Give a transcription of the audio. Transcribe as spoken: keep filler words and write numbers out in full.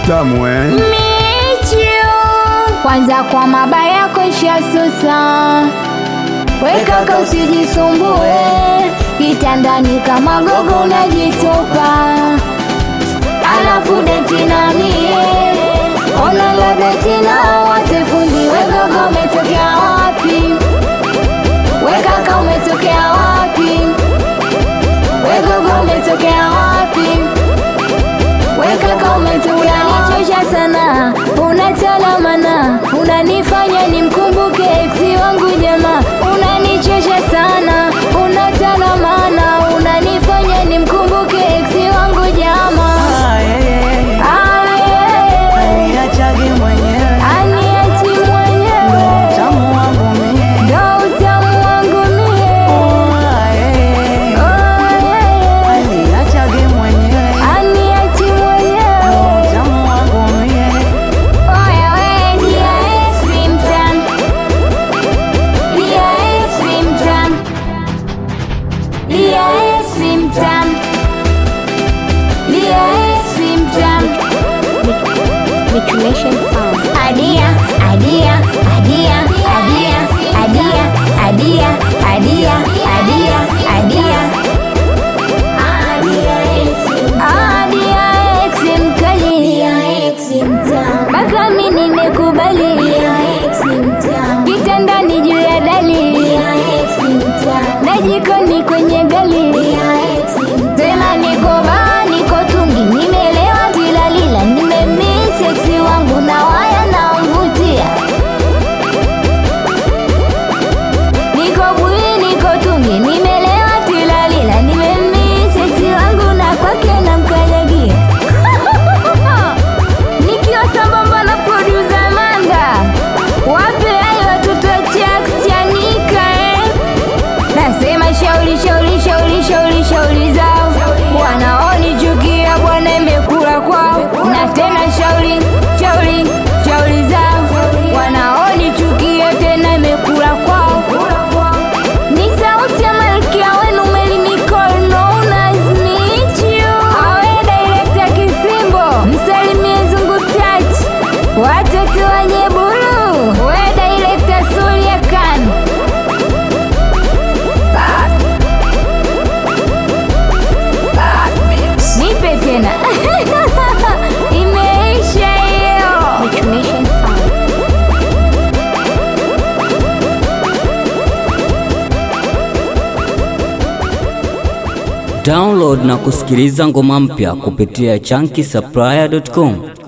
mtamu eh. Michu kwanza kwa mabaya yako ishasusa. Weka kaka usijisumbue, kitandani kama gogo unajitupa. Alafu deti na mie, ona la deti na wote fundi. Wegogo umetokea wapi? Weka kaka umetokea wapi? Wegogo umetokea wapi? Weka kaka umetokea nichosha sana. Unatalamana, unanifanya nimkumbuke eksi wangu jamaa. Unanichosha sana, unatalamana, unanifanya nimkumbuke eksi wangu jamaa. Aniachage mwenyewe, Aniachi mwenyewe, utamu wangu mie, ndo utamu wangu mie. aniachage mwenyewe, Aniachi mwenyewe, utamu wangu mie. oya we dia eksi mtam, dia eksi mtam, dia eksi mtam, dia eksi mtam. Reclamation Farm. Adia, adia, adia, adia, adia, adia, adia, adia, adia. Adia eksi mkali, mpaka mimi nimekubali. Kitandani juu ya dali, na jikoni kwenye gali. Tena niko baa, niko tungi, nimelewa tilalila. Nimemiss eksi wangu na waya na mvutia. Niko bui, niko tungi, nimelewa tilalila. Nimemiss eksi wangu na kwake na mkanyagia. Nikiwa sambamba na producer Manda. Wape hayo watoto wa Chax Chanika eh. Nasema shauri shauri shauri shauri shauri zao. Wanaonichukia bwana imekula kwao. Na tena shauri shauri shauri zao. Wanaonichukia tena imekula kwao. Ni sauti ya malkia wenu Meli Nicole known as Michu. Awe director Kisimbo, msalimie Zungu Touch. Watoto wa Nyeburu, we director Sulia Khan. Nipe tena. Imeisha hiyo. Reclamation Farm. Download na kusikiliza ngoma mpya kupitia chunky supplier dot com.